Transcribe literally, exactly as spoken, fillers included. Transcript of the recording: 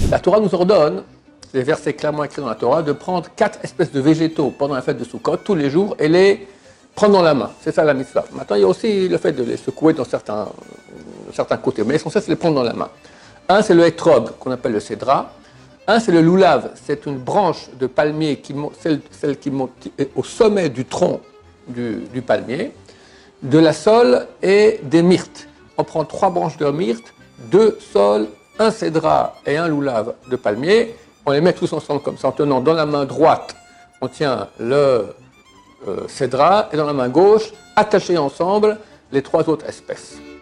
La Torah nous ordonne, les versets clairement écrits dans la Torah, de prendre quatre espèces de végétaux pendant la fête de Sukkot, tous les jours, et les prendre dans la main. C'est ça la mitzvah. Maintenant, il y a aussi le fait de les secouer dans certains, certains côtés, mais l'essentiel, c'est de les prendre dans la main. Un, c'est le etrog, qu'on appelle le cédra. Un, c'est le loulav, c'est une branche de palmier, qui monte, celle, celle qui monte au sommet du tronc du, du palmier, de la sole et des myrtes. On prend trois branches de myrte, deux sols, un cédra et un loulav de palmier. On les met tous ensemble comme ça, en tenant dans la main droite, on tient le euh, cédra, et dans la main gauche, attachés ensemble, les trois autres espèces.